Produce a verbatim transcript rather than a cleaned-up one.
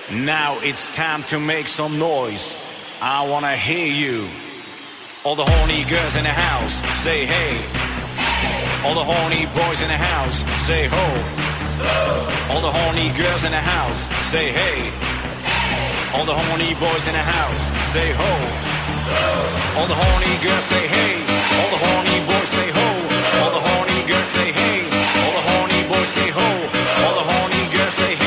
Now it's time to make some noise. I wanna hear you. All the horny girls in the house, say hey. All the horny boys in the house, say ho. All the horny girls in the house, say hey. All the horny boys in the house, say ho. All the horny girls say hey. All the horny boys say ho. All the horny girls say hey. All the horny boys say ho. All the horny girls say hey.